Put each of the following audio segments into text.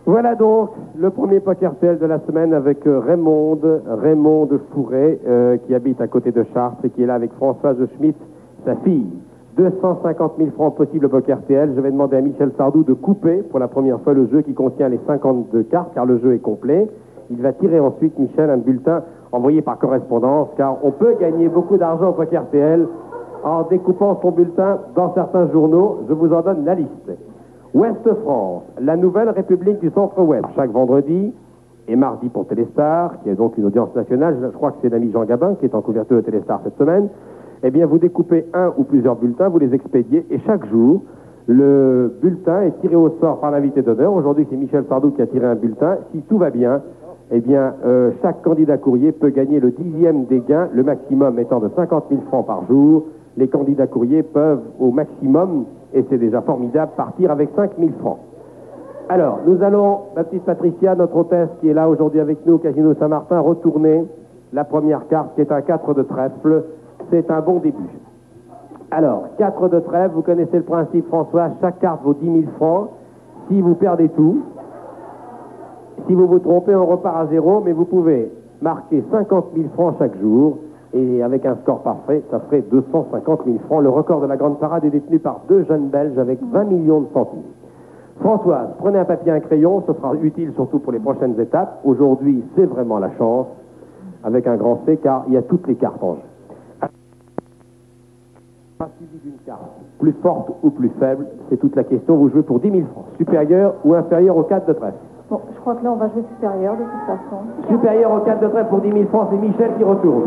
Voilà donc le premier Poker RTL de la semaine avec Raymond Fouret, qui habite à côté de Chartres et qui est là avec Françoise Schmitt, sa fille. 250 000 francs possibles au Poker RTL. Je vais demander à Michel Sardou de couper pour la première fois le jeu qui contient les 52 cartes, car le jeu est complet. Il va tirer ensuite, Michel, un bulletin envoyé par correspondance, car on peut gagner beaucoup d'argent au Poker RTL en découpant son bulletin dans certains journaux. Je vous en donne la liste. Ouest France, la nouvelle République du Centre-Ouest, chaque vendredi et mardi pour Téléstar, qui est donc une audience nationale. Je crois que c'est l'ami Jean Gabin qui est en couverture de Téléstar cette semaine. Eh bien, vous découpez un ou plusieurs bulletins, vous les expédiez, et chaque jour, le bulletin est tiré au sort par l'invité d'honneur. Aujourd'hui, c'est Michel Sardou qui a tiré un bulletin. Si tout va bien, eh bien, chaque candidat courrier peut gagner le 10e des gains, le maximum étant de 50 000 francs par jour. Les candidats courriers peuvent, au maximum, et c'est déjà formidable, partir avec 5 000 francs. Alors, nous allons, ma petite Patricia, notre hôtesse qui est là aujourd'hui avec nous au Casino Saint-Martin, retourner la première carte qui est un 4 de trèfle. C'est un bon début. Alors, 4 de trèfle, vous connaissez le principe, François, chaque carte vaut 10 000 francs. Si vous perdez tout, si vous vous trompez, on repart à zéro, mais vous pouvez marquer 50 000 francs chaque jour. Et avec un score parfait, ça ferait 250 000 francs. Le record de la grande parade est détenu par 2 jeunes Belges avec 20 millions de centimes. Françoise, prenez un papier et un crayon, ce sera utile surtout pour les prochaines étapes. Aujourd'hui, c'est vraiment la chance, avec un grand C, car il y a toutes les cartes en jeu. Pas suivi d'une carte plus forte ou plus faible, c'est toute la question. Vous jouez pour 10 000 francs, supérieur ou inférieur au 4 de trèfle. Bon, je crois que là, on va jouer supérieur de toute façon. Supérieur au 4 de trèfle pour 10 000 francs, c'est Michel qui retourne.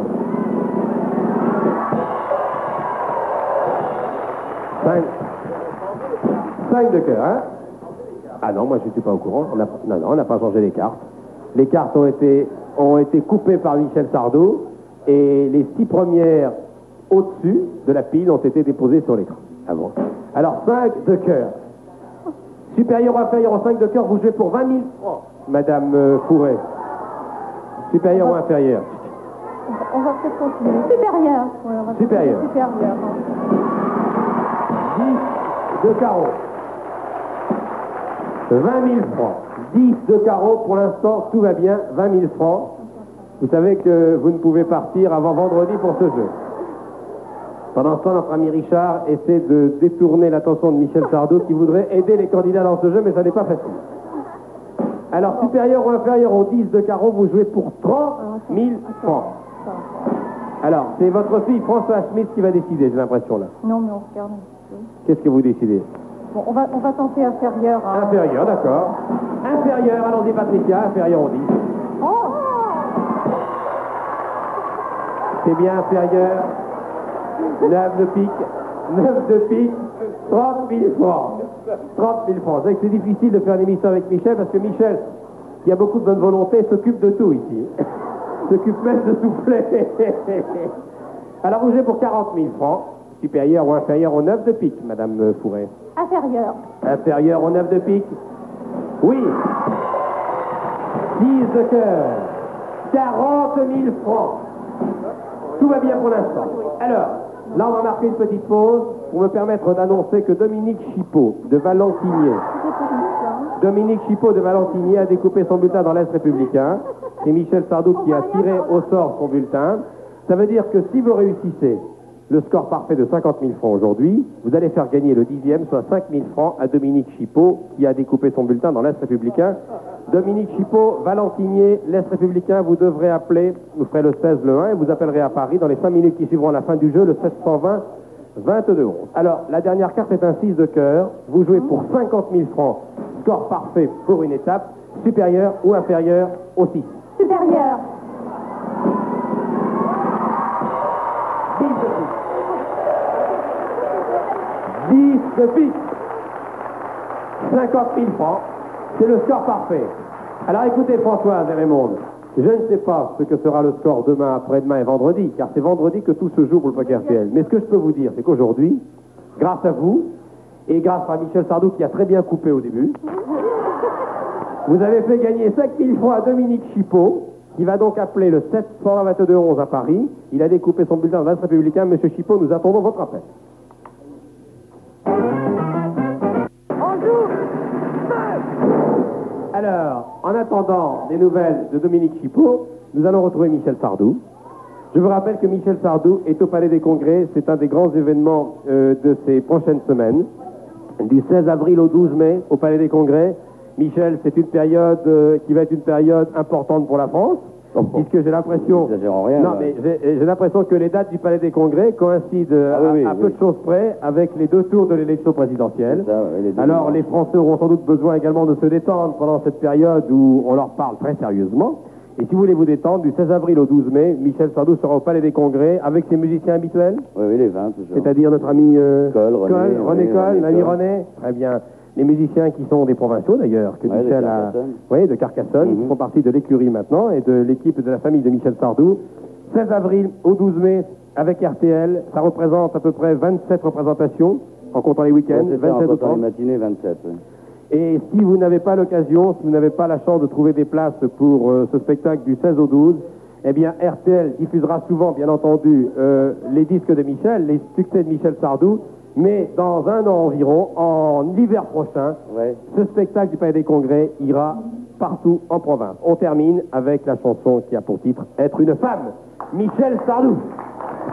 5 de cœur, hein? Ah non, moi je ne suis pas au courant. On n'a pas changé les cartes. Les cartes ont été coupées par Michel Sardou et les 6 premières au-dessus de la pile ont été déposées sur l'écran. Ah bon? Alors 5 de cœur. Supérieur ou inférieur au 5 de cœur, vous jouez pour 20 000 francs, Madame Fouret. Supérieur ou inférieur? On va peut-être continuer. Supérieur. Ouais, on va supérieur. Supérieur. 10 de carreau. 20 000 francs. 10 de carreau, pour l'instant, tout va bien. 20 000 francs. Vous savez que vous ne pouvez partir avant vendredi pour ce jeu. Pendant ce temps, notre ami Richard essaie de détourner l'attention de Michel Sardou qui voudrait aider les candidats dans ce jeu, mais ça n'est pas facile. Alors, supérieur ou inférieur au 10 de carreau, vous jouez pour 30 000 francs. Alors, c'est votre fille Françoise Schmitt qui va décider, j'ai l'impression là. Non, mais on regarde un petit peu. Qu'est-ce que vous décidez? Bon, on va tenter inférieur. Hein. Inférieur, d'accord. Inférieur, allons-y Patricia, inférieur au 10. Oh! C'est bien inférieur. 9 de pique. 9 de pique. 30 000 francs. 30 000 francs. C'est que c'est difficile de faire une émission avec Michel parce que Michel, qui a beaucoup de bonne volonté, s'occupe de tout ici. S'occupe même de souffler. Alors vous jouez pour 40 000 francs. Supérieur ou inférieur au 9 de pique, Madame Fouret? Inférieur. Inférieur au 9 de pique? Oui. 10 de cœur. 40 000 francs. Tout va bien pour l'instant. Alors, là on va marquer une petite pause pour me permettre d'annoncer que Dominique Chipot de Valentinier a découpé son bulletin dans l'Est républicain. C'est Michel Sardou qui a tiré au sort son bulletin. Ça veut dire que si vous réussissez le score parfait de 50 000 francs aujourd'hui, vous allez faire gagner le 10e, soit 5 000 francs à Dominique Chipot, qui a découpé son bulletin dans l'Est républicain. Dominique Chipot, Valentinier, l'Est républicain, vous devrez appeler, vous ferez le 16, le 1, et vous appellerez à Paris dans les 5 minutes qui suivront la fin du jeu, le 720 22 11. Alors, la dernière carte est un 6 de cœur. Vous jouez pour 50 000 francs, score parfait pour une étape, supérieur ou inférieur au 6. Supérieur. 10 de pique. 50 000 francs. C'est le score parfait. Alors écoutez Françoise et Raymond, je ne sais pas ce que sera le score demain, après-demain et vendredi, car c'est vendredi que tout se joue pour le Poker RTL. Mais ce que je peux vous dire, c'est qu'aujourd'hui, grâce à vous, et grâce à Michel Sardou qui a très bien coupé au début, vous avez fait gagner 5 000 francs à Dominique Chipot, qui va donc appeler le 722 11 à Paris. Il a découpé son bulletin dans l'Est républicain. Monsieur Chipot, nous attendons votre appel. Alors, en attendant des nouvelles de Dominique Chipot, nous allons retrouver Michel Sardou. Je vous rappelle que Michel Sardou est au Palais des Congrès. C'est un des grands événements de ces prochaines semaines. Du 16 avril au 12 mai, au Palais des Congrès. Michel, c'est une période qui va être une période importante pour la France. Puisque j'ai l'impression... Rien, non, mais j'ai l'impression que les dates du Palais des Congrès coïncident à peu de choses près avec les 2 tours de l'élection présidentielle. Ça, alors, les Français auront sans doute besoin également de se détendre pendant cette période où on leur parle très sérieusement. Et si vous voulez vous détendre, du 16 avril au 12 mai, Michel Sardou sera au Palais des Congrès avec ses musiciens habituels. Oui, les 20, toujours. C'est-à-dire notre ami René Coll, l'ami René. Très bien. Les musiciens qui sont des provinciaux d'ailleurs, que Michel a... Oui, de Carcassonne, qui font partie de l'écurie maintenant et de l'équipe de la famille de Michel Sardou. 16 avril au 12 mai avec RTL, ça représente à peu près 27 représentations, en comptant les week-ends, 27 ou 30. Les matinées, 27, oui. Et si vous n'avez pas l'occasion, si vous n'avez pas la chance de trouver des places pour ce spectacle du 16 au 12, eh bien RTL diffusera souvent, bien entendu, les disques de Michel, les succès de Michel Sardou, mais dans un an environ, en hiver prochain, ce spectacle du Palais des Congrès ira partout en province. On termine avec la chanson qui a pour titre « Être une femme », Michel Sardou.